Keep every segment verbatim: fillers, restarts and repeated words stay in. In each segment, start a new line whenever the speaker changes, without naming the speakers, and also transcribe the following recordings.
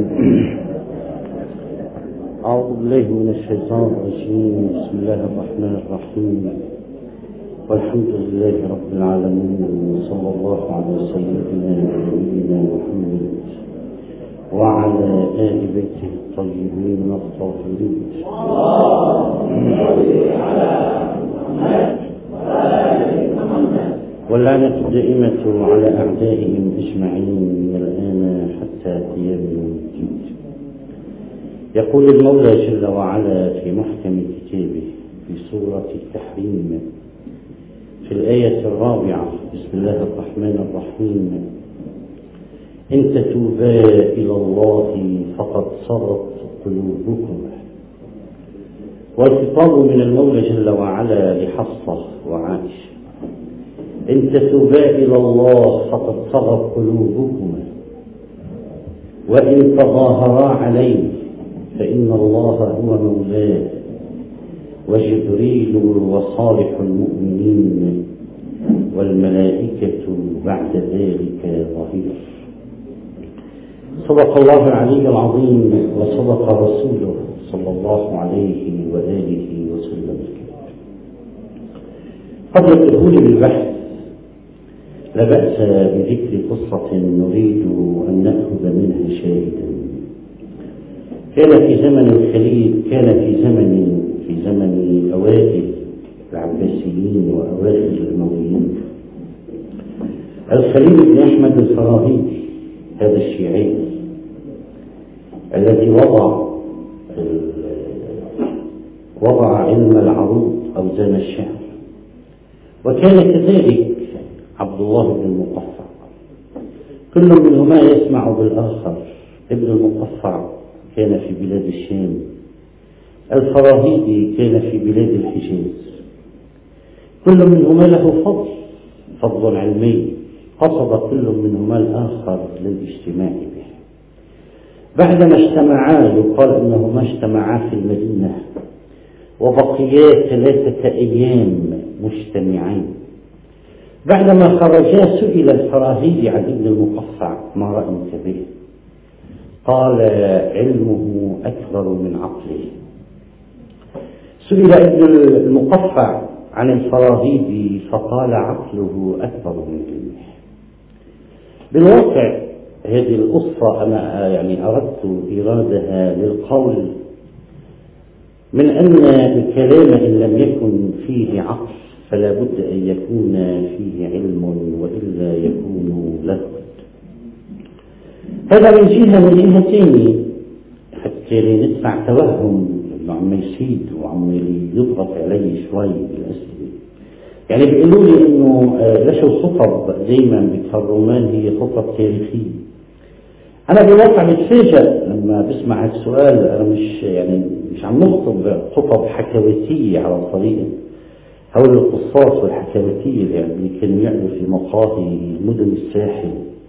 أعوذ بالله من الشيطان الرجيم. بسم الله الرحمن الرحيم، والحمد لله رب العالمين، وصلى الله على سيدنا ونبينا محمد وعلى آل بيته الطيبين الطاهرين. واللعنة الدائمة على أعدائهم أجمعين من الآن حتى قيام يوم الدين. يقول المولى جل وعلا في محكم كتابه في سورة التحريم في الآية الرابعة: بسم الله الرحمن الرحيم: إن تتوبا إلى الله فقد صغت قلوبكما. والخطاب من المولى جل وعلا لحفصة وعائشة: إن تتوبا إلى الله فقد صغت قلوبكما، وإن تظاهرا عليه فإن الله هو مولاه وجبريل وصالح المؤمنين والملائكة بعد ذلك ظهير. صدق الله العلي العظيم وصدق رسوله صلى الله عليه وآله وسلم. قبل الدخول بالبحث لا بأس بذكر قصة نريد أن نأخذ منها شاهدا. كان في زمن الخليل كان في زمن في زمن أوائل العباسيين وأوائل الأمويين الخليل بن أحمد الفراهيدي، هذا الشيعي الذي وضع وضع علم العروض أوزان الشعر. وكان كذلك عبد الله بن المقفع، كل منهما يسمع بالآخر. ابن المقفع كان في بلاد الشام، الفراهيدي كان في بلاد الحجاز. كل منهما له فضل فضل علمي قصد كل منهما الآخر للاجتماع به. بعدما اجتمعا، يقال أنهما اجتمعا في المدينة وبقيا ثلاثة أيام مجتمعين. بعدما خرجا سئل الفراهيدي عن ابن المقفع: ما رأيك به؟ قال: علمه أكبر من عقله. سئل ابن المقفع عن الفراهيدي فقال: عقله أكبر من علمه. بالواقع هذه القصة أنا يعني أردت إيرادها للقول من أن الكلام إن لم يكن فيه عقل فلا بد أن يكون فيه علم، وإلا يكون لغو. هذا من جهة. من جهتين حتى ندفع توهم إنه عم يسيد وعم يضغط علي شوي بالأسئلة. يعني بيقولوا لي إنه ليش الخطب دائما بكالرومان هي خطب تاريخية. أنا بالواقع بتفاجأ لما بسمع السؤال. أنا مش يعني مش عم نخطب خطب حكواتية على طريقة هول القصاص والحكواتية يعني اللي كانوا يعملوا في مقاهي مدن الساحل.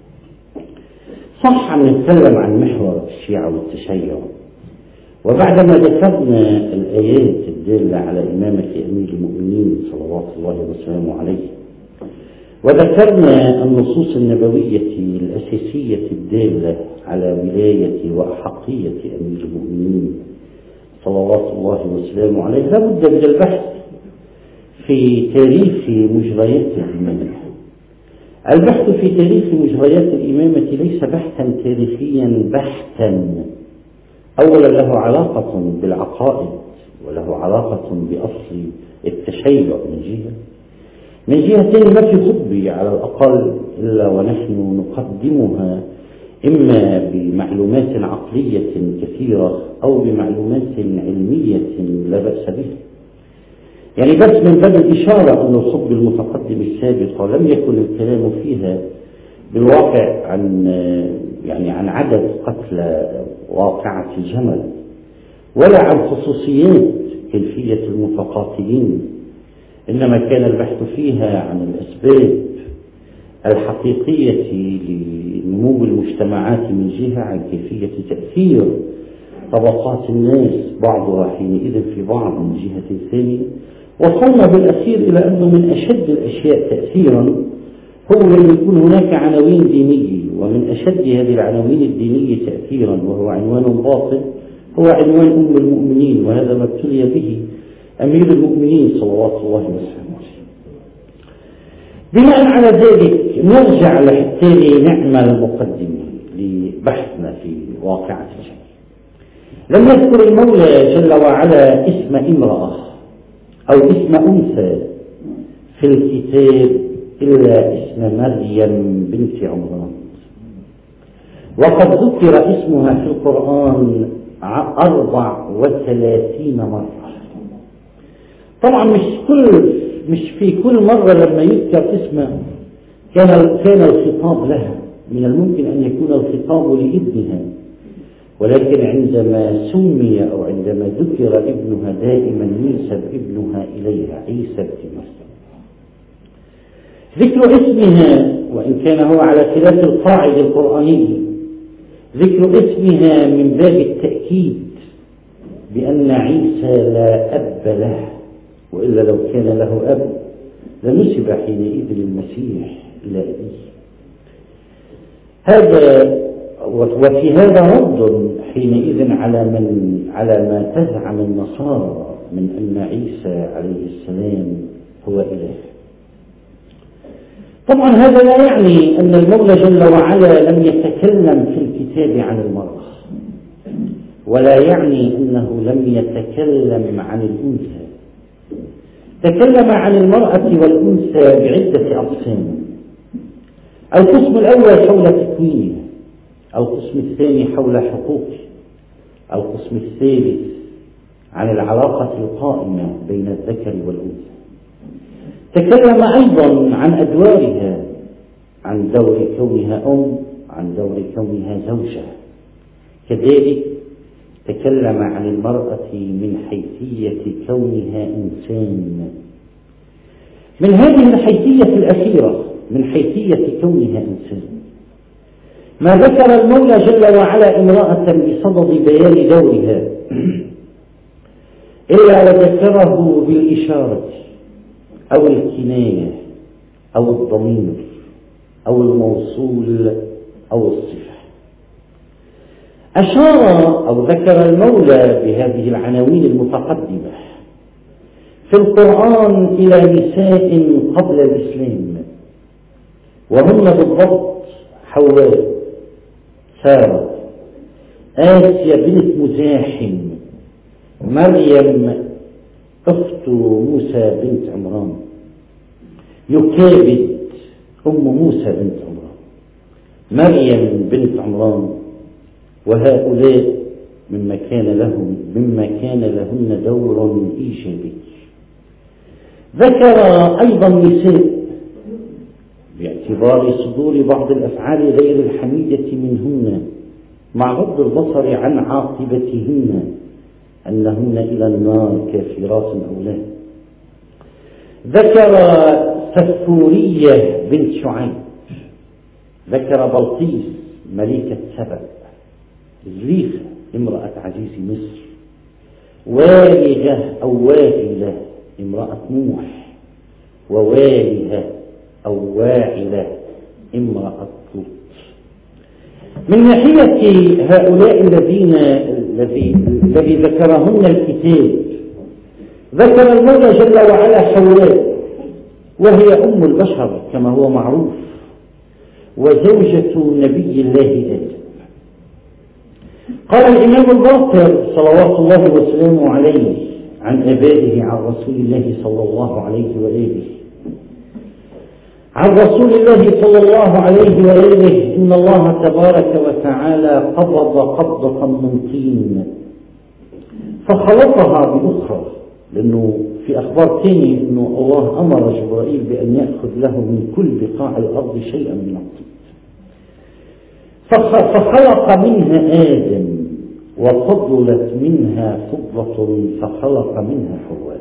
صح عم نتكلم عن محور الشيعة والتشيع، وبعدما ذكرنا الآيات الدالة على إمامة أمير المؤمنين صلوات الله وسلامه عليه، وذكرنا النصوص النبوية الأساسية الدالة على ولاية وأحقية أمير المؤمنين صلوات الله وسلامه عليه، لا بد من البحث في تاريخ مجريات الإمامة. البحث في تاريخ مجريات الإمامة ليس بحثا تاريخيا بحتا. أولا له علاقة بالعقائد، وله علاقة بأصل التشيع من جهة. من جهتين ما في خطبة على الأقل إلا ونحن نقدمها إما بمعلومات عقلية كثيرة أو بمعلومات علمية لا بأس بها. يعني بس من باب الإشارة أن الخطبة المتقدمة السابقة لم يكن الكلام فيها بالواقع عن يعني عن عدد قتلى واقعة الجمل، ولا عن خصوصيات كيفية المتقاتلين، إنما كان البحث فيها عن الأسباب الحقيقية لنمو المجتمعات من جهة، عن كيفية تأثير طبقات الناس بعضها حينئذ في بعض من جهة ثانية. وصلنا بالأخير إلى أنه من أشد الأشياء تأثيرا هو لم يكون هناك عناوين دينية، ومن أشد هذه العناوين الدينية تأثيرا وهو عنوان باطل هو عنوان أم المؤمنين، وهذا ما ابتلي به أمير المؤمنين صلوات الله وسلامه عليه. بناء على ذلك نرجع لحتى نعمل مقدمة لبحثنا في واقعة الشيء. لم يذكر المولى جل وعلا اسم امرأة أو اسم أنثى في الكتاب إلا اسم مريم بنت عمران، وقد ذكر اسمها في القرآن أربع وثلاثين مرة. طبعا مش كل مش في كل مرة لما يذكر اسمها كان كان الخطاب لها، من الممكن أن يكون الخطاب لابنها، ولكن عندما سمي أو عندما ذكر ابنها دائما ينسب ابنها إليها عيسى بن مريم. ذكر اسمها وإن كان هو على خلاف القاعدة القرآنية، ذكر اسمها من باب التأكيد بأن عيسى لا أب له، وإلا لو كان له أب لنسب حينئذ المسيح إلى أبيه. هذا وفي هذا رد حينئذ على من على ما تزعم النصارى من أن عيسى عليه السلام هو إله. طبعا هذا لا يعني أن المولى جل وعلا لم يتكلم في الكتاب عن المرأة، ولا يعني أنه لم يتكلم عن الأنثى. تكلم عن المرأة والأنثى بعدة أقسام. القسم الأول حول تكوينها، القسم الثاني حول حقوقه، القسم الثالث عن العلاقة القائمة بين الذكر والأنثى. تكلم أيضا عن أدوارها، عن دور كونها أم، عن دور كونها زوجة. كذلك تكلم عن المرأة من حيثية كونها إنسان. من هذه الحيثية الأخيرة، من حيثية كونها إنسان، ما ذكر المولى جل وعلا امرأة بصدد بيان دورها إلا وذكره بالإشارة أو الكناية أو الضمير أو الموصول أو الصفة. أشار أو ذكر المولى بهذه العناوين المتقدمة في القرآن إلى نساء قبل الإسلام، وهن بالضبط حواء، سارة، آسيا بنت مزاحم، مريم أخت موسى بنت عمران، يكابد أم موسى بنت عمران، مريم بنت عمران، وهؤلاء مما كان لهم مما كان لهن دور إيجابي. ذكر أيضا نساء باعتبار صدور بعض الأفعال غير الحميدة منهن مع غض البصر عن عاقبتهن أنهن إلى النار كافرات أو لا. ذكر سفورية بنت شعيب، ذكر بلقيس ملكة سبأ، زليخة امرأة عزيز مصر، والغة أو واغلة امرأة نوح، ووالهة أو واعلة امرأة لوط. من ناحية هؤلاء الذين الذي الذي ذكرهن الكتاب، ذكر المولى جل وعلا حواء، وهي أم البشر كما هو معروف، وزوجة نبي الله آدم. قال الإمام الباقر صلوات الله وسلامه عليه عن أبائه عن رسول الله صلى الله عليه وآله عن رسول الله صلى الله عليه وآله إن الله تبارك وتعالى قبض قبضة من طين فخلطها بأخرى، لأنه في أخبار ثانية أنه الله أمر جبرائيل بأن يأخذ له من كل بقاع الأرض شيئا من الطين، فخلق منها آدم وفضلت منها فضة فخلق منها حواء.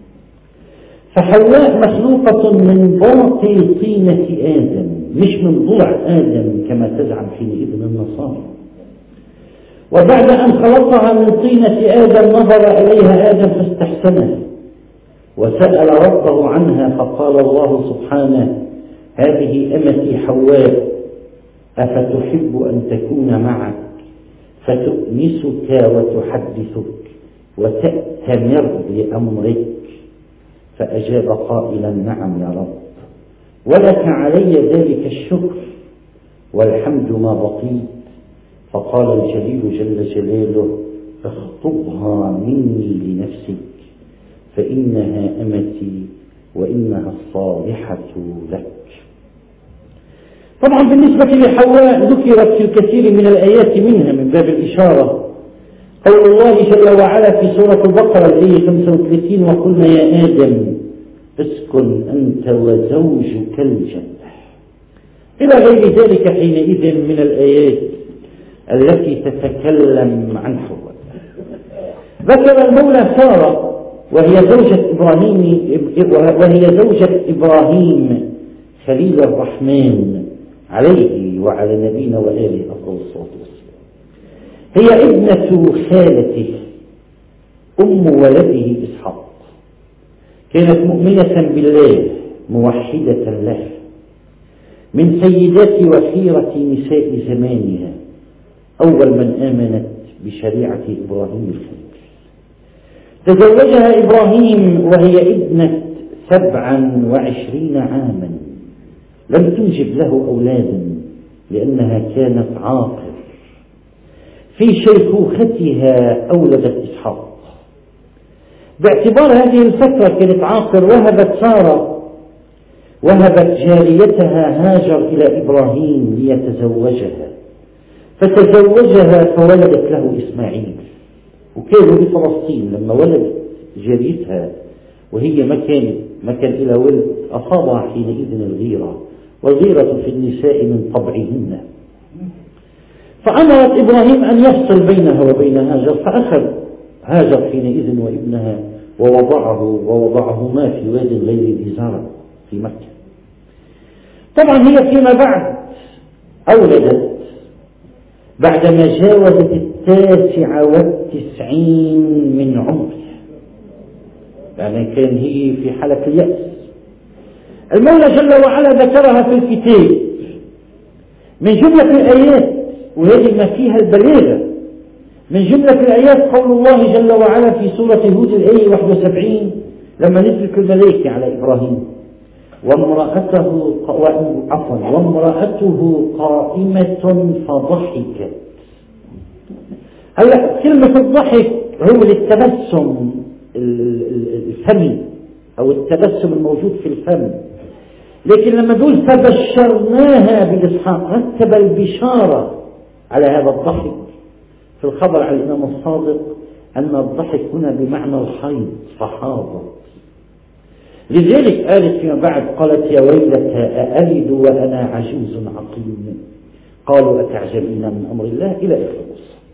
فحواء مخلوقة من باطل طينة آدم، مش من ضلع آدم كما تزعم حينئذ النصارى. وبعد أن خلقها من طينة آدم نظر إليها آدم فاستحسنها وسأل ربه عنها، فقال الله سبحانه: هذه أمتي حواء أفتحب أن تكون معك فتؤنسك وتحدثك وتأتمر لأمرك؟ فأجاب قائلا نعم يا رب، ولك علي ذلك الشكر والحمد ما بقيت. فقال الجليل جل جلاله اخطبها مني لنفسك فإنها أمتي وإنها الصالحة لك. طبعا بالنسبة لحواء ذكرت في الكثير من الآيات، منها من باب الإشارة قول الله جل وعلا في سورة البقرة الآية خمسة وثلاثين وقلنا يا آدم اسكن أنت وزوجك الجنة، إلى غير ذلك حينئذ من الآيات التي تتكلم عن حواء. ذكر المولى سارة وهي زوجة إبراهيم وهي زوجة إبراهيم خليل الرحمن عليه وعلى نبينا وآله أفضل الصلاة والسلام. هي ابنة خالته أم ولده إسحاق، كانت مؤمنة بالله موحدة له، من سيدات وخيرة نساء زمانها، أول من آمنت بشريعة إبراهيم الخليل. تزوجها إبراهيم وهي ابنة سبعا وعشرين عاما، لم تنجب له أولادا لأنها كانت عاقر. في شيخوختها أولدت إسحاق. باعتبار هذه الفترة كانت عاقر وهبت سارة وهبت جاريتها هاجر إلى إبراهيم ليتزوجها، فتزوجها فولدت له إسماعيل. وكانوا بفلسطين لما ولدت جاريتها وهي ما كانت ما كان إلى ولد أصابها حينئذ الغيرة، والغيرة في النساء من طبعهن. فأمرت إبراهيم أن يفصل بينها وبين هاجر، فأخذ هاجر حينئذ وابنها ووضعه ووضعهما في واد غير ذي زرع في مكة. طبعا هي فيما بعد أولدت بعدما جاوزت التاسع والتسعين من عمرها، يعني كان هي في حالة اليأس. المولى جل وعلا ذكرها في الكتاب من جملة الآيات، وهذه ما فيها البلاغة. من جملة الآيات قول الله جل وعلا في سورة هود الآية واحد وسبعين لما نزلت الملائكة على إبراهيم وامرأته عفوا وامرأته قائمة فضحكت. هلا كلمة الضحك هو التبسم الفمي أو التبسم الموجود في الفم، لكن لما نقول فبشرناها بإسحاق رتب البشارة على هذا الضحك. في الخبر عن الإمام الصادق أن الضحك هنا بمعنى الحيض فحاضت. لذلك قالت فيما بعد قالت يا ويلتى أألد وأنا عجوز عقيم، قالوا أتعجبين من أمر الله إلى آخر.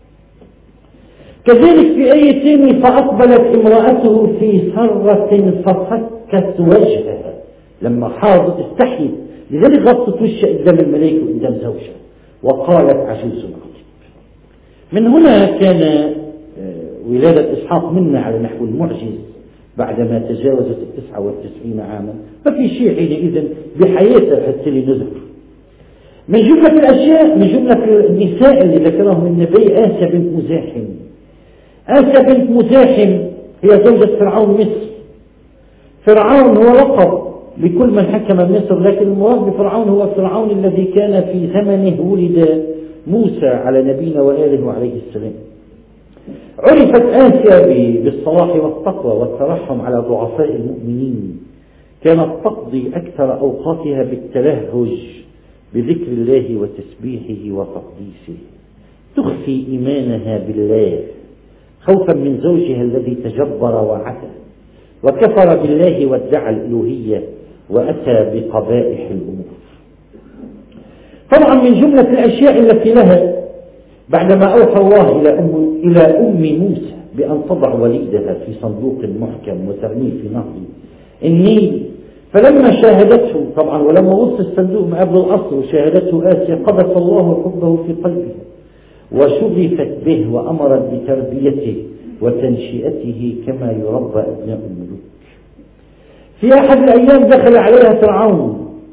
كذلك في آية ثانية فأقبلت امرأته في سرة ففكت وجهها، لما حاضت استحيت، لذلك غطت وجهها قدام الملائكة وقدام زوجها وقالت عجوز عقيم. من هنا كان ولادة إسحاق منا على نحو المعجز بعدما تجاوزت التسعة والتسعين عاما، ما في شيء حينئذ بحياتها حتى لنذر. من جملة الأشياء من جملة النساء اللي ذكرهم النبي آسيا بنت مزاحم. آسيا بنت مزاحم هي زوجة فرعون مصر. فرعون هو لقب لكل من حكم مصر، لكن المراد بفرعون هو فرعون الذي كان في زمنه ولد موسى على نبينا وآله وعليه السلام. عرفت آسيا بالصلاح والتقوى والترحم على ضعفاء المؤمنين، كانت تقضي أكثر أوقاتها بالتلهج بذكر الله وتسبيحه وتقديسه، تخفي إيمانها بالله خوفا من زوجها الذي تجبر وعتى وكفر بالله وادعى الألوهية وأتى بقبائح الأمور. طبعا من جملة الأشياء التي لها بعدما أوحى الله إلى أم, إلى أم موسى بأن تضع وليدها في صندوق محكم وترميه في نهر النيل، فلما شاهدته طبعا ولما وصل الصندوق ما قبل الأصل وشاهدته آسيا قذف الله حبه في قلبها وشغفت به وأمرت بتربيته وتنشئته كما يربى أبناء الملوك. في أحد الأيام دخل عليها فرعون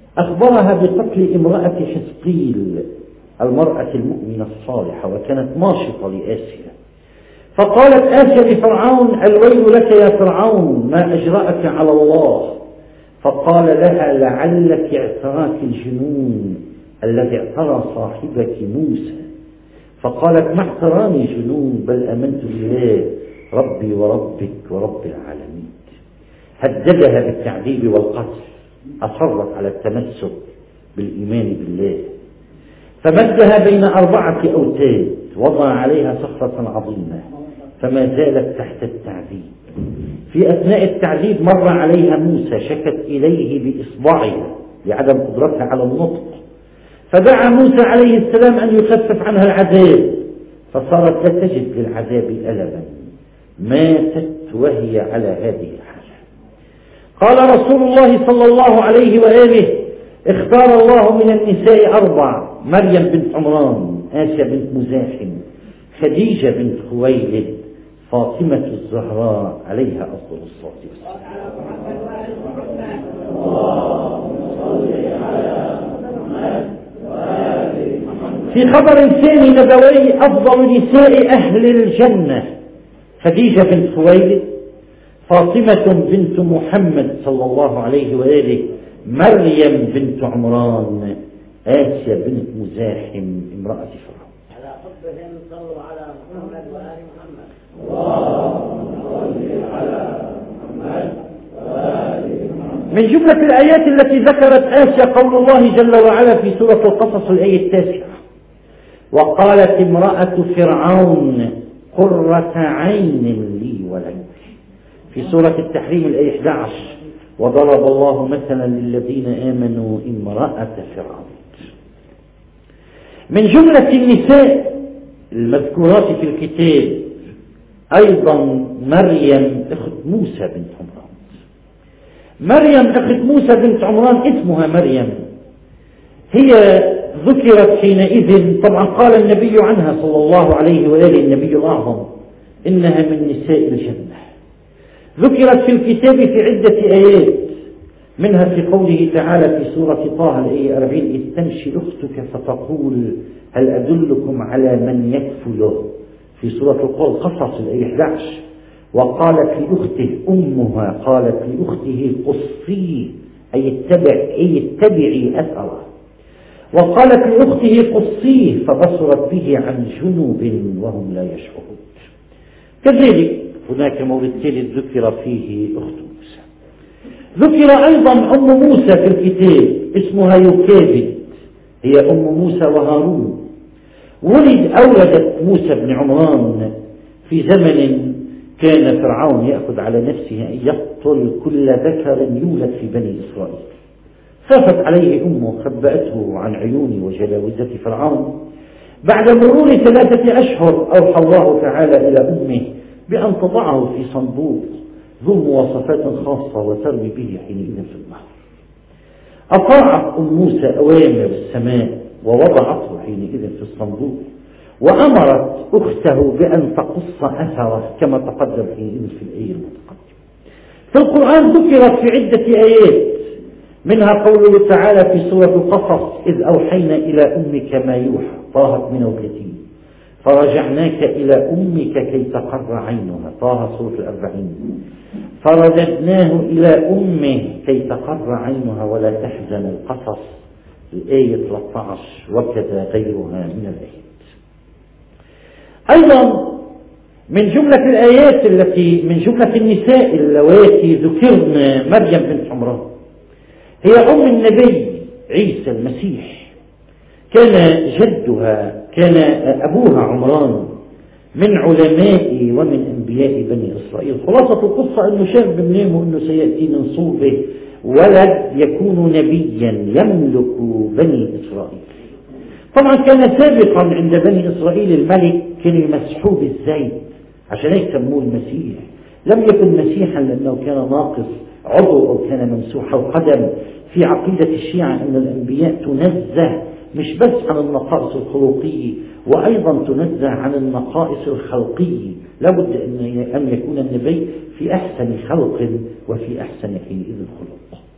أخبرها بقتل امرأة حزقيل المرأة المؤمنة الصالحة، وكانت ناشطة لآسيا. فقالت آسيا لفرعون: الويل لك يا فرعون، ما أجرأك على الله؟ فقال لها: لعلك اعتراك الجنون الذي اعترى صاحبك موسى. فقالت: ما اعتراني جنون، بل آمنت بالله ربي وربك ورب العالمين. هددها بالتعذيب والقتل، أصرت على التمسك بالإيمان بالله، فمدها بين أربعة أوتاد، وضع عليها صخرة عظيمة، فما زالت تحت التعذيب. في أثناء التعذيب مر عليها موسى، شكت إليه بإصبعها لعدم قدرتها على النطق، فدعا موسى عليه السلام أن يخفف عنها العذاب، فصارت لا تجد للعذاب ألما، ماتت وهي على هذه الحالة. قال رسول الله صلى الله عليه وآله: اختار الله من النساء أربع: مريم بنت عمران، آسيا بنت مزاحم، خديجة بنت خويلد، فاطمة الزهراء عليها أفضل الصلاة والسلام. في خبر ثاني نبوي: أفضل نساء أهل الجنة خديجة بنت خويلد، فاطمة بنت محمد صلى الله عليه وآله، مريم بنت عمران، آسيا بنت مزاحم امرأة فرعون.
على حبهم صلوا على محمد وآل محمد.
اللهم صل على محمد وآل محمد.
من جملة الآيات التي ذكرت آسيا قول الله جل وعلا في سورة القصص الآية التاسعة: وقالت امرأة فرعون قرة عين لي ولك. في سورة التحريم الآية إحدى عشر: وضرب الله مثلا للذين آمنوا امرأة فرعون. من جملة النساء المذكورات في الكتاب أيضا مريم أخت موسى بنت عمران. مريم أخت موسى بنت عمران اسمها مريم، هي ذكرت حينئذ، طبعا قال النبي عنها صلى الله عليه وآله النبي الأعظم: إنها من نساء الجنة. ذكرت في الكتاب في عدة آيات، منها في قوله تعالى في سورة طه الآية أربعين: إذ تمشي أختك فتقول هل أدلكم على من يكفله. في سورة القصص الآية إحدى عشر: وقالت لأخته أمها قالت لأخته قصيه، أي اتبع أي اتبعي أثره. وقالت لأخته قصيه، فبصرت به عن جنوب وهم لا يشعرون. كذلك هناك مورد ثالث ذكر فيه أخت موسى. ذكر أيضا أم موسى في الكتاب، اسمها يوكابد، هي أم موسى وهارون. ولد أولدت موسى بن عمران في زمن كان فرعون يأخذ على نفسه أن يقتل كل ذكر يولد في بني إسرائيل. خافت عليه أمه، خبأته عن عيون وجلاوزة فرعون. بعد مرور ثلاثة أشهر أوحى الله تعالى إلى أمه بأن تضعه في صندوق ذو مواصفات خاصة وترمي به حينئذ في النهر. أطاعت أم موسى أوامر السماء ووضعته حينئذ في الصندوق، وأمرت أخته بأن تقص أثره كما تقدم حينئذ في الآية المتقدمة. في القرآن ذكرت في عدة آيات، منها قوله تعالى في سورة القصص: إذ أوحينا إلى أمك ما يوحى، طه اثنين وثلاثين: فرجعناك إلى أمك كي تقر عينها، طه سورة الأربعين: فرددناه إلى أمه كي تقر عينها ولا تحزن، القصص الآية ثلاثة عشر، وكذا غيرها من الآيات. أيضا من جملة الآيات التي من جملة النساء اللواتي ذكرن مريم بنت عمران، هي أم النبي عيسى المسيح. كان جدها كان أبوها عمران من علماء ومن أنبياء بني إسرائيل. خلاصة القصة أنه شاف بمنامه أنه سيأتي من صلبه ولد يكون نبيا يملك بني إسرائيل. طبعا كان سابقا عند بني إسرائيل الملك كان يمسحوه بالزيت، عشان هيك سموه المسيح. لم يكن مسيحا لأنه كان ناقص عضو أو كان ممسوح القدم. في عقيدة الشيعة أن الأنبياء تنزه مش بس عن النقائص الخلقية، وأيضا تنزه عن النقائص الخلقية. لابد أن يكون النبي في أحسن خلق وفي أحسن حينئذ الخلق.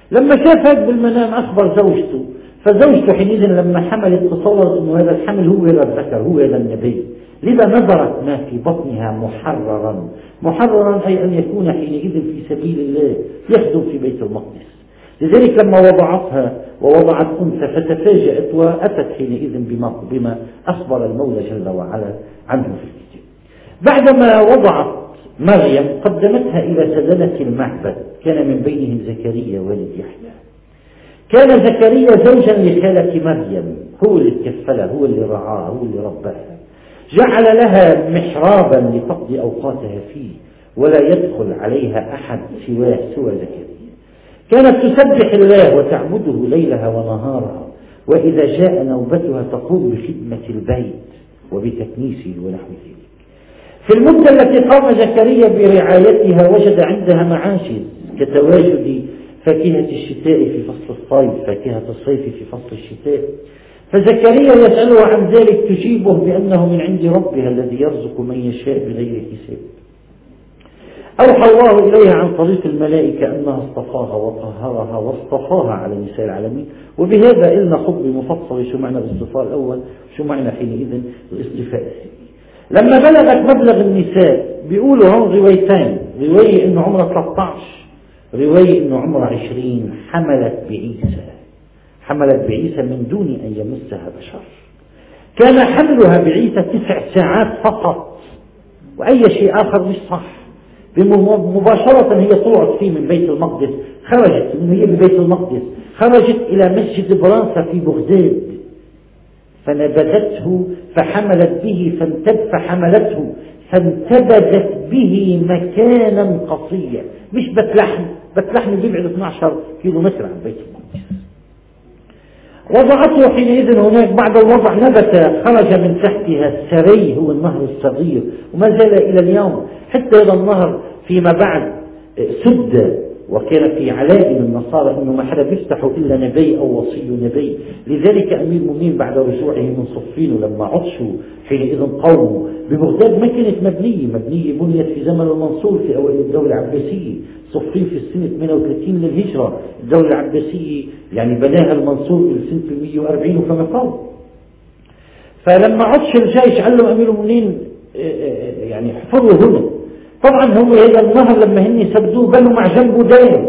لما شاف هيك بالمنام أخبر زوجته، فزوجته حينئذ لما حملت تصورت أنه هذا الحمل هو هذا الذكر، هو هذا النبي، لذا نظرت ما في بطنها محررا. محررا أي أن يكون حينئذ في سبيل الله يخدم في بيت المقدس. لذلك لما وضعتها ووضعت أنثى فتفاجأت وأتت حينئذ بما, بما أخبر المولى جل وعلا عنه في الكتاب. بعدما وضعت مريم قدمتها إلى سدنة المعبد، كان من بينهم زكريا والد يحيى. كان زكريا زوجا لخالة مريم، هو اللي تكفلها، هو اللي رعاها، هو اللي رباها، جعل لها محرابا لتقضي أوقاتها فيه ولا يدخل عليها أحد سواه سوى زكريا. كانت تسبح الله وتعبده ليلها ونهارها، وإذا جاء نوبتها تقوم بخدمة البيت وبتكنيسه ونحو ذلك. في المدة التي قام زكريا برعايتها وجد عندها معاشر كتواجد فاكهة الشتاء في فصل الصيف، فاكهة الصيف في فصل الشتاء. فزكريا يسأله عن ذلك تجيبه بأنه من عند ربها الذي يرزق من يشاء بغير حساب. أوحى الله إليها عن طريق الملائكة أنها اصطفاها وطهرها واصطفاها على نساء العالمين. وبهذا إلنا خطب مفصل شو معنى الاصطفاء الأول، شو معنى حينئذ الاصطفاء الثاني. لما بلغت مبلغ النساء بيقولوا هم روايتين، رواية إنه عمره ثلاثة عشر، رواية إنه عمره عشرين، حملت بعيسى، حملت بعيسى من دون أن يمسها بشر. كان حملها بعيسى تسع ساعات فقط، وأي شيء آخر مش صح. مباشرة هي طلعت فيه من بيت المقدس، خرجت من هي ببيت المقدس، خرجت إلى مسجد برانسا في بغداد فنبذته فحملت به فانتب فحملته فانتبذت به مكانا قصيا، مش بتلحم، بتلحم بيبعد اثني عشر كيلو متر عن بيت المقدس. وضعته حينئذ هناك، بعد الوضع نبت خرج من تحتها السري، هو النهر الصغير وما زال إلى اليوم، حتى هذا النهر فيما بعد سد، وكان في علائم النصارى أنه ما حدا بيفتحه إلا نبي أو وصي نبي. لذلك أمير المؤمنين بعد رجوعه من صفين لما عطشوا حينئذ قوموا ببغداد، ما كانت مبنية، مبنية بنيت في زمن المنصور في أوائل الدولة العباسية، صفين في السنة ثمانية وثلاثين للهجرة، الدولة العباسية يعني بناها المنصور في السنة مئة وأربعين فما فوق. فلما عطش الجيش قال له أمير المؤمنين يعني احفروا هنا. طبعا هم هذا النهر لما هني سبدوه بنوا مع جنبه دايم،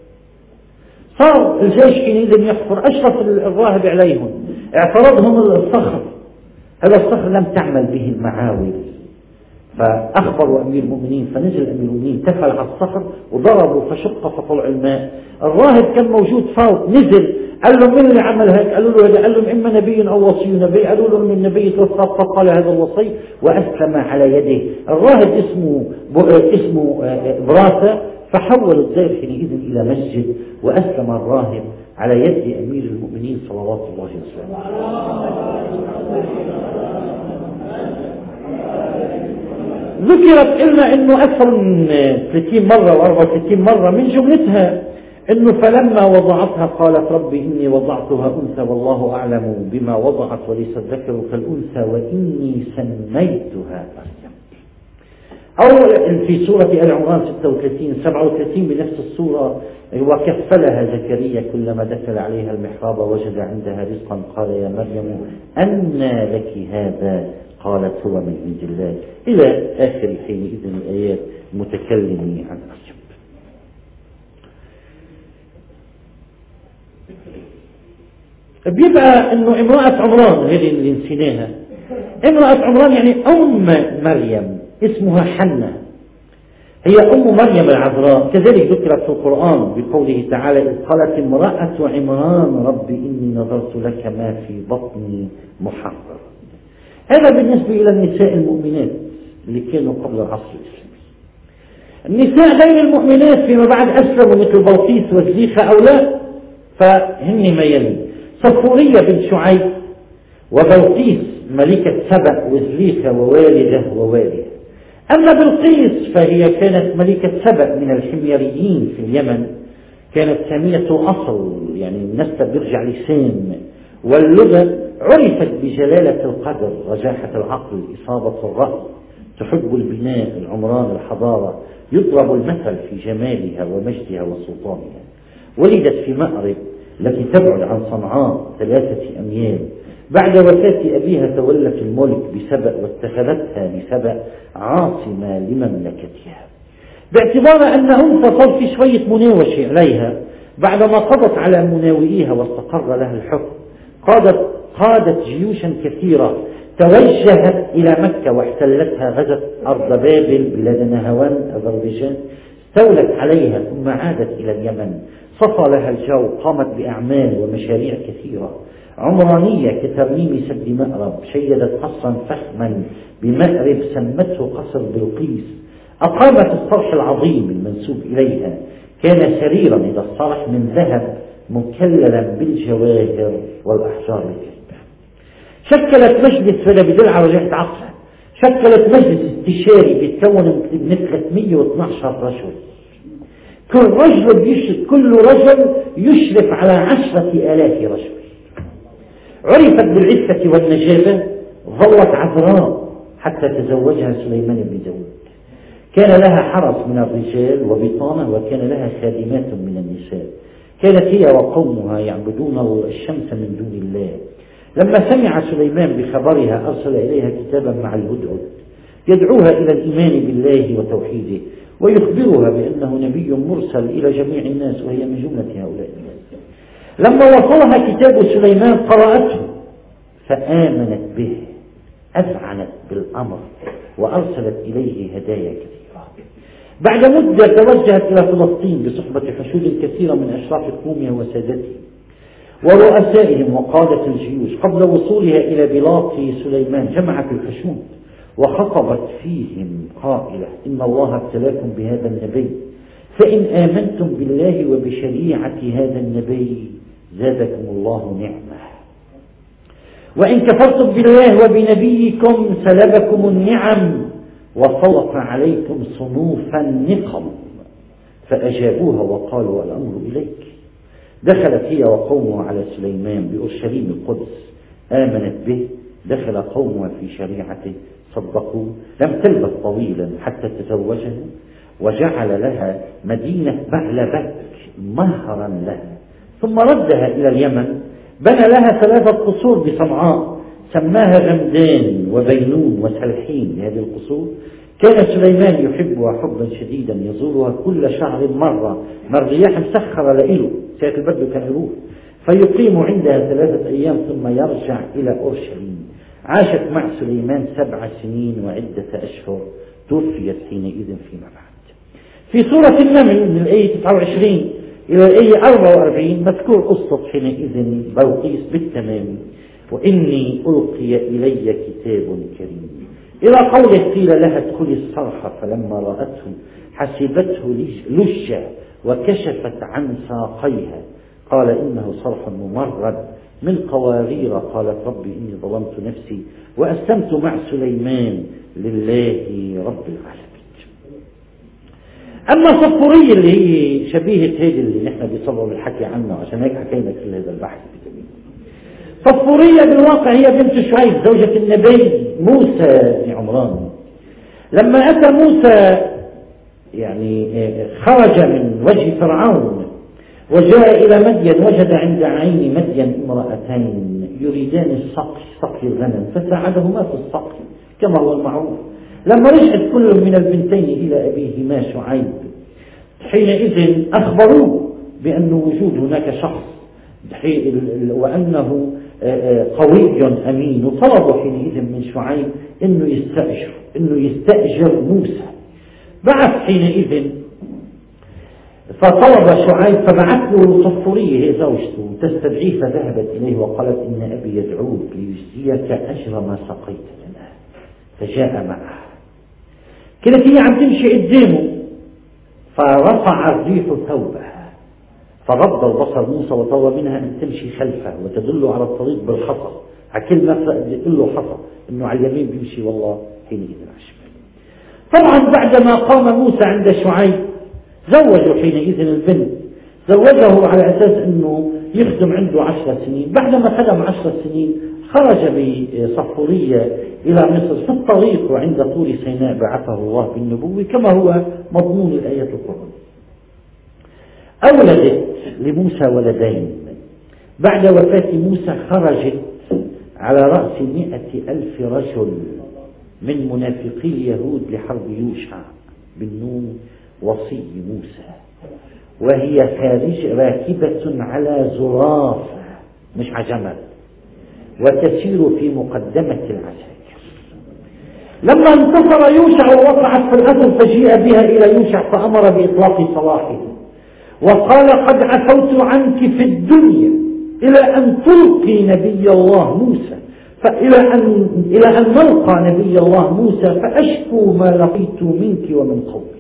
صار الجيش حينئذ يحفر. أشرف الراهب عليهم، اعترضهم الصخر، هذا الصخر لم تعمل به المعاول، فأخبروا أمير المؤمنين، فنزل أمير المؤمنين تفل على الصخر وضربوا فشق فطلع الماء. الراهب كان موجود فوق، نزل قال له من اللي عمل هيك؟ قالوا له هذا، قال لهم إما نبي أو وصي نبي، قالوا له من النبي توفى فقال هذا الوصي وأسلم على يده. الراهب اسمه اسمه براسة، فحول الدير حينئذ إلى مسجد وأسلم الراهب على يد أمير المؤمنين صلوات الله وسلامه. ذكرت لنا انه اكثر من ثلاثين مرة او أربعة وثلاثين مرة، من جملتها انه فلما وضعتها قالت ربي اني وضعتها انثى والله اعلم بما وضعت وليس الذكر كالانثى واني سميتها مريم. او في سورة آل عمران ستة وثلاثين سبعة وثلاثين بنفس السورة، وكفلها زكريا كلما دخل عليها المحراب وجد عندها رزقا قال يا مريم أنى لك هذا؟ قالت هو من عند الله، إلى آخر حينئذ الآيات المتكلمة عن مريم. بيبقى انه امرأة عمران هذه اللي نسيناها، امرأة عمران يعني ام مريم، اسمها حنة، هي ام مريم العذراء، كذلك ذكرت في القرآن بقوله تعالى إذ قالت امرأة عمران رب إني نظرت لك ما في بطني محرر. هذا بالنسبة إلى النساء المؤمنات اللي كانوا قبل العصر الإسلامي. النساء غير المؤمنات فيما بعد أسلموا مثل بلقيس وزليخة أو لا، فهن ما يلي: صفورية بنت شعيب، وبلقيس ملكة سبأ، وزليخة ووالدة ووالدة. أما بلقيس فهي كانت ملكة سبأ من الحميريين في اليمن، كانت سامية أصل، يعني النسب بيرجع لسام، واللغة عرفت بجلالة القدر، رجاحة العقل، إصابة الرأي، تحب البناء، العمران، الحضارة، يضرب المثل في جمالها ومجدها وسلطانها. ولدت في مأرب التي تبعد عن صنعاء ثلاثة أميال. بعد وفاة أبيها تولت الملك بسبأ واتخذتها بسبأ عاصمة لمملكتها، باعتبار أن أنثى صار في شوية مناوشة عليها بعدما قضت على مناوئيها واستقر لها الحكم. قادت, قادت جيوشا كثيرة توجهت إلى مكة واحتلتها، غزت أرض بابل بلاد نهوان أذربيجان، استولت عليها ثم عادت إلى اليمن، صفى لها الجو، قامت بأعمال ومشاريع كثيرة عمرانية كترميم سد مأرب، شيدت قصرا فخما بمأرب سمته قصر بلقيس، أقامت الصرح العظيم المنسوب إليها، كان سريرا إلى الصرح من ذهب مكللا بالجواهر والأحجار الكريمة. شكلت مجلس، فلا بدل على رجعت عقلها، شكلت مجلس استشاري بيتكون من ثلاثمئة واثني عشر رجل، كل رجل يشرف كل رجل يشرف على عشرة آلاف رجل. عرفت بالعفة والنجابة، ظلت عذراء حتى تزوجها سليمان بن داود. كان لها حرس من الرجال وبطانة، وكان لها خادمات من النساء. كانت هي وقومها يعبدون الشمس من دون الله. لما سمع سليمان بخبرها أرسل إليها كتابا مع الهدهد يدعوها إلى الإيمان بالله وتوحيده، ويخبرها بأنه نبي مرسل إلى جميع الناس، وهي من جملة هؤلاء الناس. لما وصلها كتاب سليمان قرأته فآمنت به، أذعنت بالأمر وأرسلت إليه هدايا كثيرة. بعد مدة توجهت إلى فلسطين بصحبة حشود كثيرة من أشراف قومها وسادتهم ورؤسائهم وقادة الجيوش. قبل وصولها إلى بلاط سليمان جمعت الحشود وخطبت فيهم قائلة: إن الله ابتلاكم بهذا النبي، فإن آمنتم بالله وبشريعة هذا النبي زادكم الله نعمة، وإن كفرتم بالله وبنبيكم سلبكم النعم وسلط عليكم صنوف النقم. فأجابوها وقالوا: الأمر إليك. دخلت هي وقومها على سليمان بأورشليم القدس، آمنت به، دخل قومها في شريعته، صدقوا. لم تلبث طويلا حتى تزوجها، وجعل لها مدينة بعلبك مهرا لها، ثم ردها إلى اليمن. بنى لها ثلاثة قصور بصنعاء سماها غمدان وبينون وسلحين لهذه القصور. كان سليمان يحبها حبا شديدا، يزورها كل شهر مرة، ما الرياح مسخرة لإله، ساعة البدو كان يروح، فيقيم عندها ثلاثة أيام ثم يرجع إلى أورشليم. عاشت مع سليمان سبع سنين وعدة أشهر، توفيت حينئذ فيما بعد. في سورة النمل من الآية تسعة وعشرين إلى الآية أربعة وأربعين مذكور قصة حينئذ بلقيس بالتمام: وإني ألقي إلي كتاب كريم، إلى قوله قيل لها ادخلي الصرح، فلما رأته حسبته لجة وكشفت عن ساقيها، قال إنه صرح ممرد من قوارير. قالت رب إني ظلمت نفسي وأسلمت مع سليمان لله رب العالمين. أما صفورية اللي هي شبيهة هذه اللي نحن بصبر الحكي عنه، عشان هيك حكينا كل هذا البحث. صفورية بالواقع هي بنت شعيب زوجة النبي موسى بن عمران. لما أتى موسى يعني خرج من وجه فرعون وجاء إلى مدين، وجد عند عين مدين امرأتين يريدان السقي، سقي الغنم، فساعدهما في السقي كما هو المعروف. لما رجعت كل من البنتين إلى أبيهما شعيب حينئذ أخبروه بأن وجود هناك شخص وأنه قوي أمين، وطلبوا حينئذ من شعيب أنه يستأجر أنه يستأجر موسى. بعث حينئذ فطلب شعيب، فبعث له صفورية هي زوجته تستدعيه، فذهبت إليه وقالت إن أبي يدعوك ليجزيك أجر ما سقيت لنا. فجاء معه، كانت هي عم تمشي قدامه، فرفع الريح ثوبها فغض البصر موسى وطلب منها أن تمشي خلفه وتدله على الطريق بالحصى، على كل مفرق يقول له حصى إنه على اليمين بيمشي والله حينئذ على الشمال. طبعا بعدما قام موسى عند شعيب زوجوا حينئذ البنت، زوجه على أساس أنه يخدم عنده عشر سنين. بعدما خدم عشر سنين خرج بصفورية إلى مصر، في الطريق وعند طور سيناء بعثه الله بالنبوة كما هو مضمون الآية القرآن. أولدت لموسى ولدين. بعد وفاة موسى خرجت على رأس مئة ألف رجل من منافقي اليهود لحرب يوشع بن نون وصي موسى، وهي خارج راكبة على زرافة مش عجمل، وتسير في مقدمة العساكر. لما انتصر يوشع ووقعت في الأسر فجيء بها إلى يوشع فأمر بإطلاق سراحه وقال: قد عفوت عنك في الدنيا إلى أن تلقي نبي الله موسى، فإلى أن إلى أن نلقى نبي الله موسى فأشكو ما لقيت منك ومن قومك.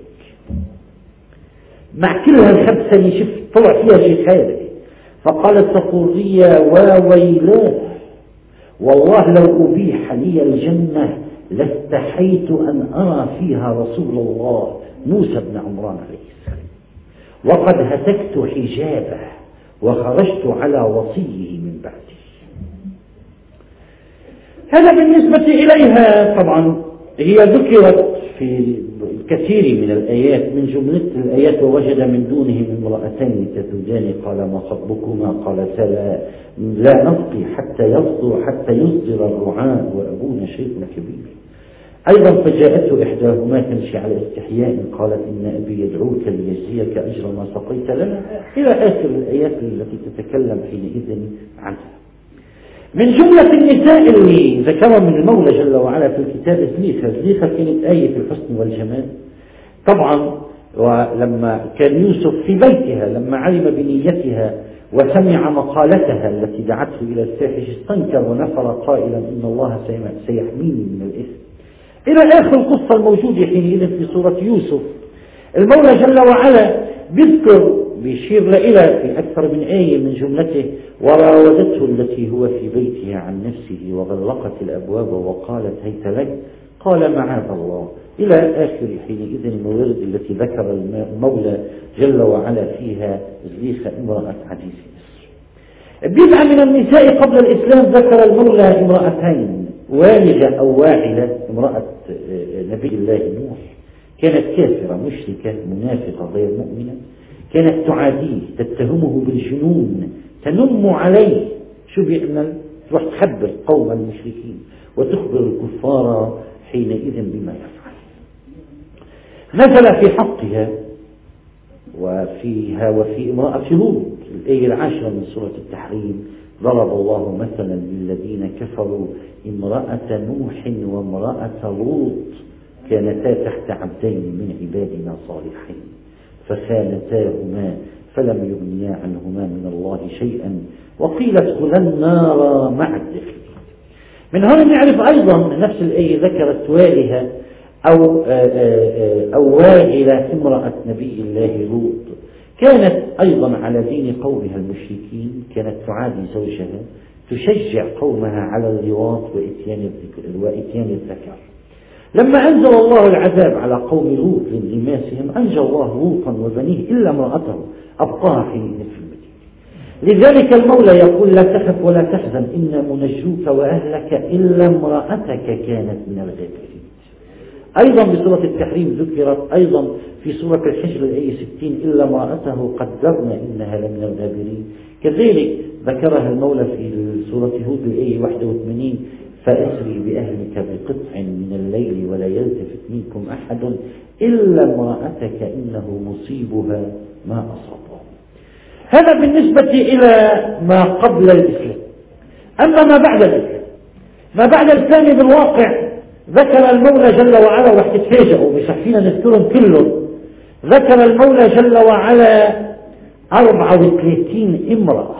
مع كل هالخبثة اللي شفت طلع فيها شيء خيري. فقالت صفورية: وويلاه، والله لو أبيح لي الجنة لاستحيت أن أرى فيها رسول الله موسى بن عمران عليه السلام، وقد هتكت حجابه وخرجت على وصيه من بعده. هذا بالنسبة إليها. طبعا هي ذكرت في الكثير من الآيات، من جملة الآيات: ووجد من دونهم امرأتين تذودان قال ما خطبكما قالتا لا, لا نسقي حتى يصدر حتى يصدر الرعاة وأبونا شيخ كبير. أيضا فجاءته إحداهما تمشي على استحياء قالت إن أبي يدعوك ليجزيك أجر ما سقيت لنا، إلى آخر الآيات التي تتكلم حينئذ عنها. من جملة النساء اللي ذكرها من المولى جل وعلا في الكتاب زليخة. زليخة كانت آية في الحسن والجمال. طبعا ولما كان يوسف في بيتها لما علم بنيتها وسمع مقالتها التي دعته إلى الفاحش استنكر ونفر قائلا إن الله سيحميني من الإثم، إلى آخر القصة الموجودة حينئذ في سورة يوسف. المولى جل وعلا بيذكر بيشير إلى في أكثر من آية، من جملته: وراودته التي هو في بيتها عن نفسه وغلقت الأبواب وقالت هيت لك قال معاذ الله، إلى آخر حينئذ الموارد التي ذكر المولى جل وعلا فيها زليخة امرأة عزيز مصر. بدعة من النساء قبل الإسلام ذكر المولى امرأتين: والغة أو واعلة امرأة نبي الله نوح، كانت كافرة مشركة منافقة غير مؤمنة، كانت تعاديه تتهمه بالجنون تنم عليه. شو بيعمل؟ تروح تخبر قوم المشركين وتخبر الكفار حينئذ بما يفعل. نزل في حقها وفيها وفي امرأة لوط الآية العاشرة من سورة التحريم: ضرب الله مثلا للذين كفروا امرأة نوح وامرأة لوط كانتا تحت عبدين من عبادنا صالحين فخانتاهما فلم يغنيا عنهما من الله شيئا وقيل ادخلا النار مع الداخلين. من هنا نعرف أيضا نفس الآية ذكرت والها أو, أو واعلة امرأة نبي الله لوط، كانت أيضا على دين قومها المشركين، كانت تعادي زوجها، تشجع قومها على اللواط وإتيان الذكر. لما أنزل الله العذاب على قوم لوط لانغماسهم أنجى الله لوطا وبنيه إلا امرأته أبقاها حينئذ في المدينة. لذلك المولى يقول: لا تخف ولا تحزن إنا منجوك وأهلك إلا امرأتك كانت من الغابرين. أيضا بسورة التحريم ذكرت أيضا في سورة الحجر الآية ستين: إلا امرأته قدرنا إنها لمن الغابرين. كذلك ذكرها المولى في سورة هود الآية واحد وثمانين: فأسري بأهلك بقطع من الليل ولا يلتفت منكم أحد إلا امرأتك إنه مصيبها ما أصابه. هذا بالنسبة إلى ما قبل الإسلام. أما ما بعد الإسلام، ما بعد الإسلام بالواقع ذكر المولى جل وعلا، وراح تتفاجئوا مش فينا نذكرهم كلهم، ذكر المولى جل وعلا أربعة وثلاثين امرأة،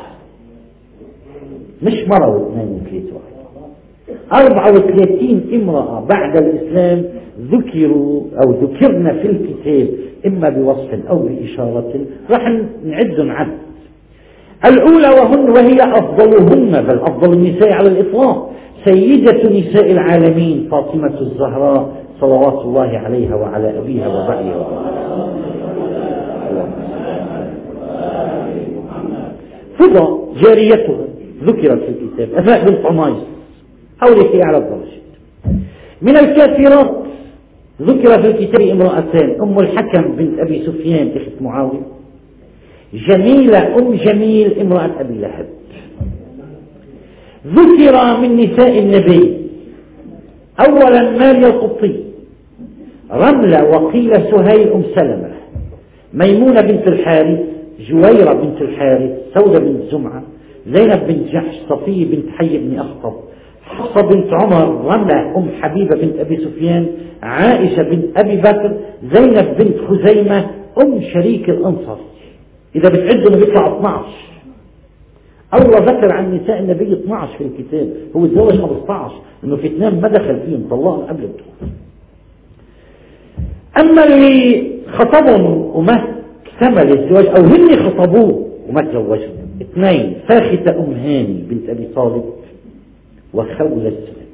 مش مرة واثنين وثلاثة، أربعة وثلاثين امرأة بعد الإسلام ذكروا أو ذكرنا في الكتاب إما بوصف أو بإشارة، راح نعدهم عد. الأولى وهن وهي أفضلهن بل أفضل النساء على الإطلاق سيدة نساء العالمين فاطمة الزهراء صلوات الله عليها وعلى أبيها وبعلها وبعلها. فضة جاريتها ذكرت في الكتاب أثناء بنت عميس حولك على الدرجة. من الكافرات ذكر في الكتاب امرأتان: أم الحكم بنت أبي سفيان أخت معاوية، جميلة أم جميل امرأة أبي لهب. ذكر من نساء النبي أولا ماريا القبطي، رملة وقيل سهيل أم سلمة، ميمونة بنت الحارث، جويرة بنت الحارث، سودة بنت زمعة، زينب بنت جحش، صفية بنت حي بن أخطب، حفصة بنت عمر، رملة أم حبيبة بنت أبي سفيان، عائشة بنت أبي بكر، زينب بنت خزيمة أم شريك الأنصار. إذا بتعدوا بيطلع اثني عشر. الله ذكر عن نساء النبي اثني عشر في الكتاب، هو تزوج خمسة عشر إنه في اثنين ما دخل فيهم، طلقهم قبل الدخول. أما اللي خطبهم وما اكتمل الزواج أو هن خطبوه وما تزوجوا اثنين، فاخته أم هاني بنت أبي طالب وخولة السلمي.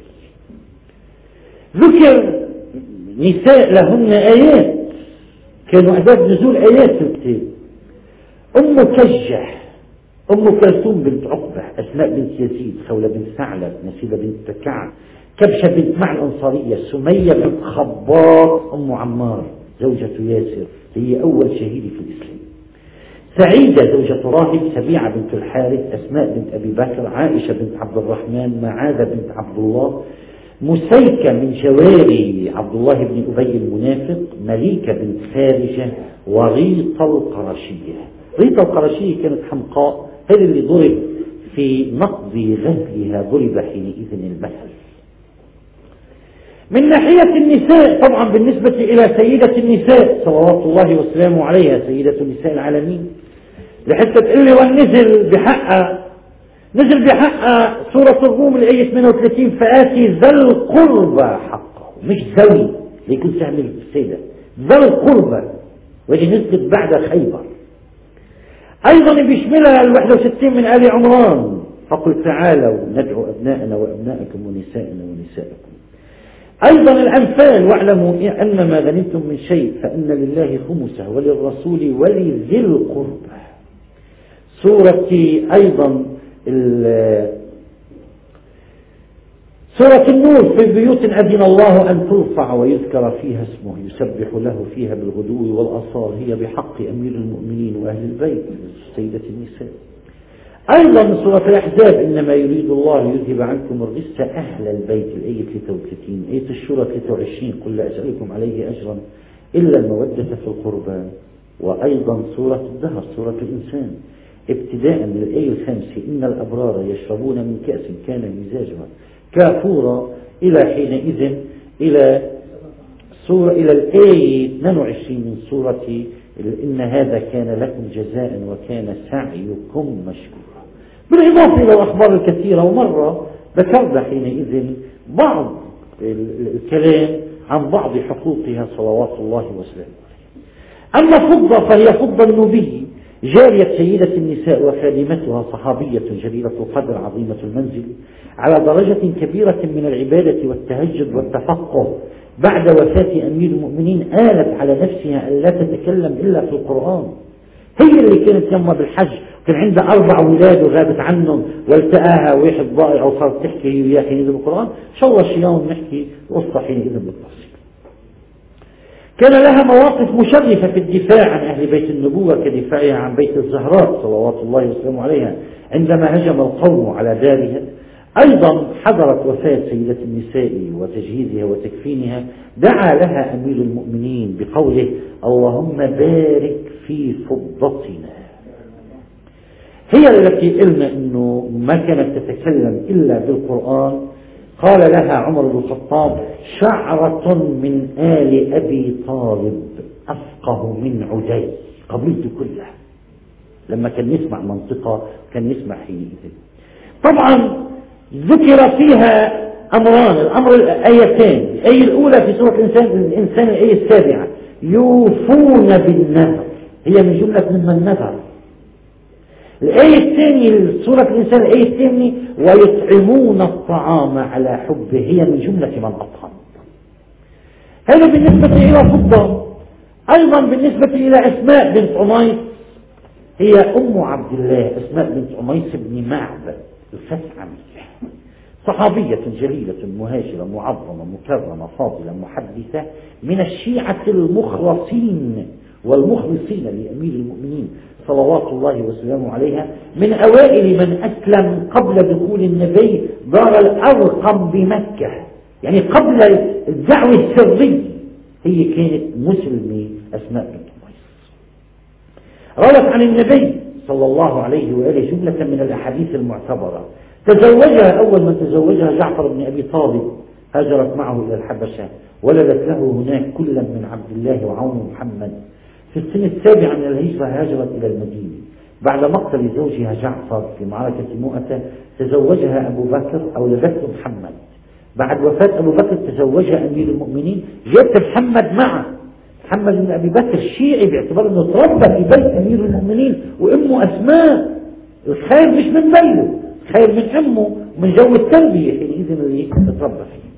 ذكر نساء لهن آيات، كانوا أسباب نزول آيات في الكتاب. أم كجح، أم كلثوم بنت عقبة، أسماء بنت يزيد، خولة بنت ثعلب، نسيبة بنت كعب، كبشة بنت معن الأنصارية، سمية بنت خباط أم عمار زوجة ياسر هي أول شهيدة في الإسلام، سعيدة زوجة راهب، سبيعة بنت الحارث، أسماء بنت أبي بكر، عائشة بنت عبد الرحمن، معاذة بنت عبد الله، مسيكة من جواري عبد الله بن أبي المنافق، مليكة بنت خارجة، وريطة القرشية. ريطة القرشية كانت حمقاء، هذه اللي ضرب في نقض غزلها ضرب حينئذ المثل. من ناحية النساء طبعا بالنسبة إلى سيدة النساء صلوات الله وسلامه عليها، سيدة النساء العالمين، لحتى تقول لي والنزل بحقها، نزل بحقها سورة الروم الآية ثمانية وثلاثين، فآتي ذا القربى حقه، مش ذوي ليكون سهم السيدة، ذا القربى، وهي نزلت بعد خيبر. أيضا بيشملها الواحد وستين من آل عمران، فقل تعالوا ندعو أبناءنا وأبناءكم ونساءنا ونساءكم. أيضا الأنفال، واعلموا أن ما غنمتم من شيء فإن لله خمسه وللرسول ولذي القربى. سورة أيضا سورة النور، في بيوت أذن الله أن ترفع ويذكر فيها اسمه يسبح له فيها بالغدو والآصال، هي بحق أمير المؤمنين وأهل البيت سيدة النساء. أيضا سورة الأحزاب، إنما يريد الله يذهب عنكم الرجس أهل البيت، الآية ثلاثة وثلاثين. آية الشورى ثلاثة وعشرين، قل لا أسألكم عليه أجرا إلا المودة في القربى. وأيضا سورة الدهر، سورة الإنسان، ابتداء من الآية الخامسة، إن الأبرار يشربون من كأس كان مزاجها كافورا، إلى حينئذ إلى سورة إلى الآية اثنين وعشرين من سورة إن هذا كان لكم جزاء وكان سعيكم مشكورا، بالإضافة إلى الأخبار الكثيرة. ومرة ذكرنا حينئذ بعض الكلام عن بعض حقوقها صلوات الله وسلامه. أما فضة فهي فضة النبي، جارية سيدة النساء وخادمتها، صحابية جليلة القدر عظيمة المنزل، على درجة كبيرة من العبادة والتهجد والتفقه. بعد وفاة أمير المؤمنين آلت على نفسها أن لا تتكلم إلا في القرآن. هي اللي كانت يوم بالحج كان عندها أربع أولاد وغابت عنهم، والتقاها واحد ضائع وصارت تحكي هي وياه حينئذ بالقرآن. إن شاء الله شي يوم نحكي القصة حينئذ بالتفصيل. كان لها مواقف مشرفة في الدفاع عن أهل بيت النبوة، كدفاعها عن بيت الزهراء صلوات الله وسلامه عليها عندما هجم القوم على دارها. أيضا حضرت وفاة سيدة النساء وتجهيزها وتكفينها، دعا لها أمير المؤمنين بقوله اللهم بارك في فضتنا. هي التي قلنا أنه ما كانت تتكلم إلا بالقرآن. قال لها عمر بن الخطاب شعرة من آل أبي طالب أفقه من عدي، قبيلته كلها. لما كان يسمع منطقة كان يسمع حينئذ. طبعا ذكر فيها أمران، الأمر الآيتين، الآية الأولى في سورة الإنسان, الإنسان الآية السابعة، يوفون بالنذر، هي من جملة ممن نذر. الآية الثانية سورة الإنسان الآية الثانية ويطعمون الطعام على حبه، هي من جملة من أطعم. هذا بالنسبة إلى فضة. أيضا بالنسبة إلى أسماء بنت عميس، هي أم عبد الله أسماء بنت عميس بن معبد الخثعمي، صحابية جليلة مهاجرة معظمة مكرمة فاضلة محدثة من الشيعة المخلصين، والمخلصين لأمير المؤمنين صلوات الله وسلامه عليها، من أوائل من أسلم قبل دخول النبي دار الأرقم بمكة، يعني قبل الدعوة السرية هي كانت مسلمة أسماء بنت أميس. روت عن النبي صلى الله عليه وآله جملة من الأحاديث المعتبرة. تزوجها أول من تزوجها جعفر بن أبي طالب، هاجرت معه إلى الحبشة، ولدت له هناك كلا من عبد الله وعون محمد. في السنة السابعة من الهجرة هاجرت إلى المدينة بعد مقتل زوجها جعفر في معركة مؤتة. تزوجها أبو بكر، أولدته محمد. بعد وفاة أبو بكر تزوجها أمير المؤمنين، جاءت محمد معه. محمد بن أبي بكر شيعي باعتبار أنه تربى في بيت أمير المؤمنين، وأمه أسماء. الخير مش من بيته، الخير من أمه، من جو التربية حينئذ اللي تربى فيه.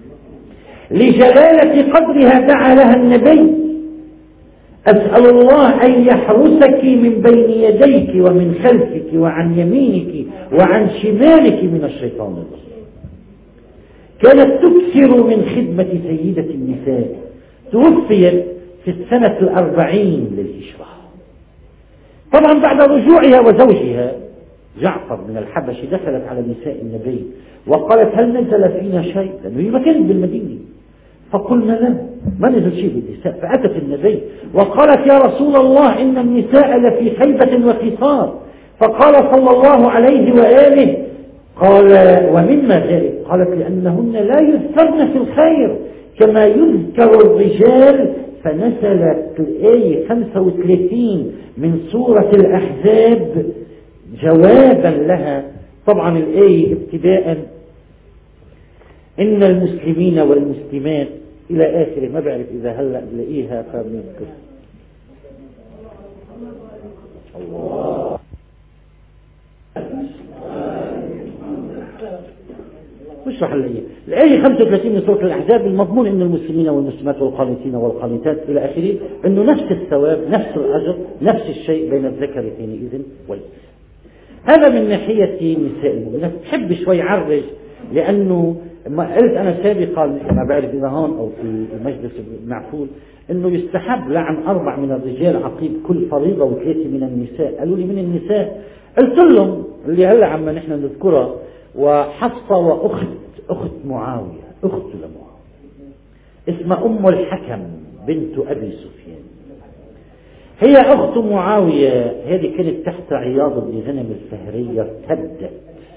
لجلالة قدرها دعا لها النبي: أسأل الله أن يحرسك من بين يديك ومن خلفك وعن يمينك وعن شمالك من الشيطان الرجيم. كانت تكثر من خدمة سيدة النساء، توفيت في السنة الأربعين للهجرة. طبعا بعد رجوعها وزوجها جعفر من الحبش دخلت على نساء النبي وقالت: هل نزل فينا شيء؟ لأنه هي ما كانت بالمدينة. فقلنا لا، ما نزل شيء بالنساء. فأتت النبي وقالت: يا رسول الله إن النساء لفي خيبة وخصار. فقال صلى الله عليه وآله: قال: ومما ذلك؟ قالت: لأنهن لا يذكرن في الخير كما يذكر الرجال. فنزلت الآية خمسة وثلاثين من سورة الأحزاب جوابا لها. طبعا الآية ابتداء: إن المسلمين والمسلمات إلى آخره. ما بعرف إذا هلأ بلاقيها فبنذكر. الله مش رح الآية. الآية خمسة وثلاثين من سورة الأحزاب المضمون: إن المسلمين والمسلمات والقانتين والقانتات إلى آخره، إنه نفس الثواب نفس الأجر نفس الشيء بين الذكر حينئذ والأنثى. هذا من ناحية نساء المؤمنات. بحب شوي عرج، لأنه ما قلت أنا سابقا، ما بعرف إذا هون أو في المجلس المعفول، إنه يستحب لعن أربع من الرجال عقيب كل فريضة وثلاثة من النساء. قالوا لي من النساء؟ قلت لهم اللي هلا عم نحن نذكرها: وحفصة وأخت أخت معاوية، أخت لمعاوية، اسمها أم الحكم بنت أبي سفيان. هي أخت معاوية. هذه كانت تحت عياض بن غنم الفهرية، ارتدت،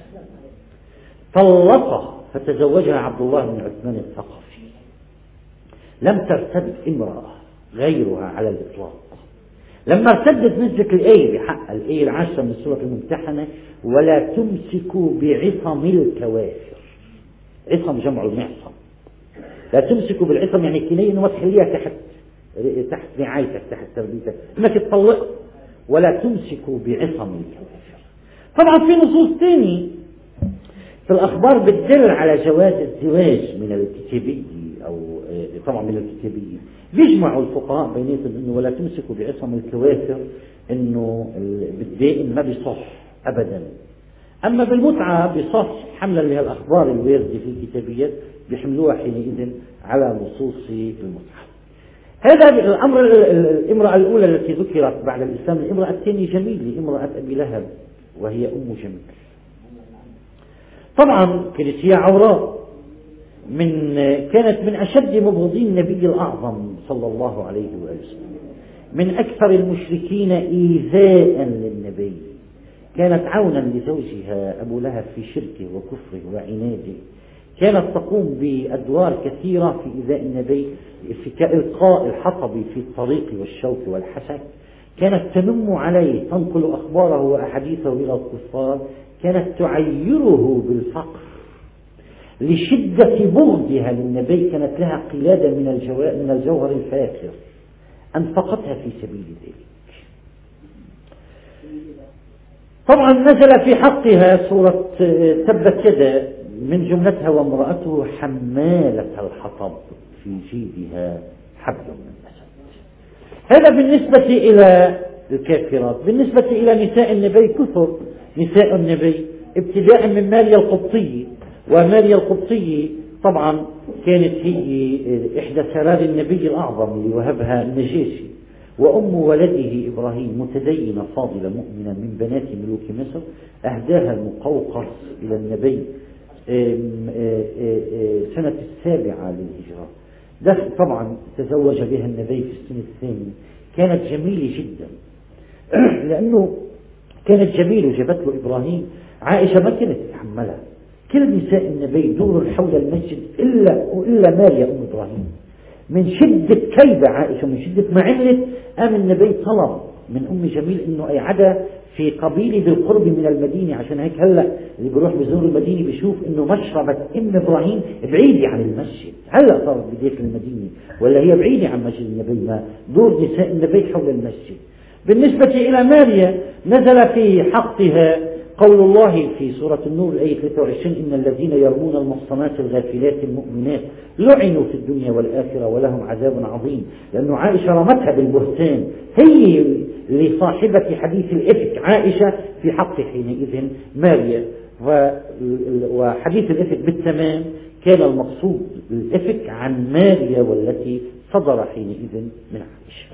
طلقها فتزوجها عبد الله بن عثمان الثقفي. لم ترتد امرأة غيرها على الإطلاق. لما ارتدت نزلت الآية بحق الآية العاشرة من سورة الممتحنة: ولا تمسكوا بعصم الكوافر. عصم جمع المعصم. لا تمسكوا بالعصم يعني كنية انه ما تخليها تحت تحت رعايتك، تحت تربيتك، انك تطلق. ولا تمسكوا بعصم الكوافر. طبعا في نصوص ثانية في الأخبار بتدل على جواز الزواج من الكتابية، أو طبعا من الكتابية. بيجمعوا الفقهاء بيناتهم إنه ولا تمسكوا بعصم الكوافر، إنه بالدائم ما بيصح أبدا. أما بالمتعة بيصح، حملا لهالأخبار الواردة في الكتابيات بيحملوها حينئذ على نصوص المتعة. هذا الأمر. الامرأة الأولى التي ذكرت بعد الإسلام. الامرأة الثانية جميلة، امرأة أبي لهب، وهي أم جميل. طبعا كانت هي عوراء، من كانت من أشد مبغضين النبي الأعظم صلى الله عليه وسلم، من أكثر المشركين إيذاء للنبي. كانت عونا لزوجها أبو لهب في شركه وكفره وعناده. كانت تقوم بأدوار كثيرة في إيذاء النبي، في كإلقاء الحطب في الطريق والشوك والحسك. كانت تنم عليه، تنقل أخباره وأحاديثه إلى الكفار. كانت تعيره بالفقر. لشدة بغضها للنبي كانت لها قلادة من الجو... من الجوهر الفاخر أنفقتها في سبيل ذلك. طبعا نزل في حقها سورة تبت يدا، من جملتها: وامرأته حمالة الحطب في جيدها حبل من مسد. هذا بالنسبة إلى الكافرات. بالنسبة إلى نساء النبي كثر نساء النبي، ابتداء من ماريا القبطية. وماريا القبطية طبعا كانت هي إحدى سرار النبي الأعظم اللي وهبها النجاشي، وأم ولده إبراهيم متدينة فاضلة مؤمنة من بنات ملوك مصر، أهداها المقوقس إلى النبي سنة السابعة للهجرة. ده طبعا تزوج بها النبي في السنة الثانية. كانت جميلة جدا لأنه كانت جميلة وجابت له إبراهيم. عائشة ما كانت تتحملها. كل نساء النبي دور حول المسجد إلا وإلا ماريا أم إبراهيم. من شدة كيد عائشة، من شدة ما عملت، قام النبي طلب من أم جميل إنه يقعدها في قبيلة بالقرب من المدينة. عشان هيك هلا اللي بيروح بزور المدينة بيشوف إنه مشربة أم إبراهيم بعيدة عن المسجد. هلا صارت بديك المدينة ولا هي بعيدة عن مسجد النبي، ما دور نساء النبي حول المسجد. بالنسبة إلى ماريا نزل في حقها قول الله في سورة النور الآية ثلاثة وعشرين: إن الذين يرمون المحصنات الغافلات المؤمنات لعنوا في الدنيا والآخرة ولهم عذاب عظيم. لأنه عائشة رمتها بالبهتان، هي لصاحبة حديث الإفك عائشة في حق حينئذ ماريا. وحديث الإفك بالتمام كان المقصود الإفك عن ماريا والتي صدر حينئذ من عائشة.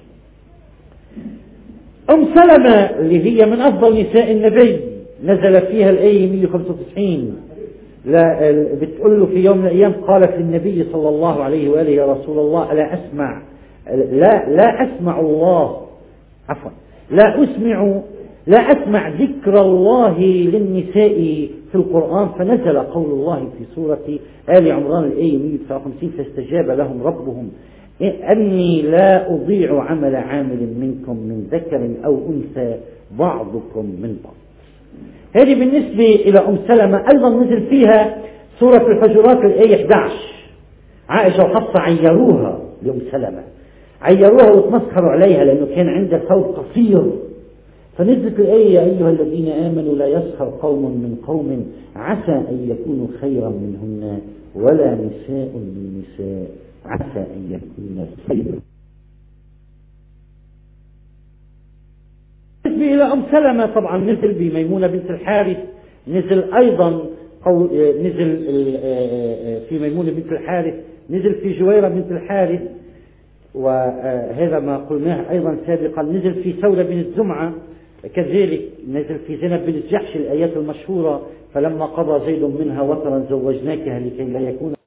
أم سلمة اللي هي من أفضل نساء النبي نزل فيها الآية مئة وخمسة وتسعين، لا بتقول له في يوم من الأيام قالت للنبي صلى الله عليه وآله: يا رسول الله لا أسمع لا لا أسمع الله عفوا لا أسمع لا أسمع ذكر الله للنساء في القرآن. فنزل قول الله في سورة آل عمران الآية مئة وتسعة وخمسين: فاستجاب لهم ربهم أني لا أضيع عمل عامل منكم من ذكر أو أنثى بعضكم من بعض. هذه بالنسبة إلى أم سلمة. أيضا نزل فيها سورة الحجرات الآية إحدى عشر. عائشة وحفصة عيروها لأم سلمة، عيروها وتمسخروا عليها لأنه كان عندها ثوب قصير. فنزلت الآية: يا أيها الذين آمنوا لا يسخر قوم من قوم عسى أن يكونوا خيرا منهن ولا نساء من نساء عسى أن يكون خيرا. بالنسبة إلى أم سلمة طبعا نزل بميمونة بنت الحارث، نزل أيضا نزل في ميمونة بنت الحارث، نزل في جويرة بنت الحارث، وهذا ما قلناه أيضا سابقا. نزل في سودة بنت زمعة، كذلك نزل في زينب بنت جحش الآيات المشهورة: فلما قضى زيد منها وطرا زوجناكها لكي لا يكون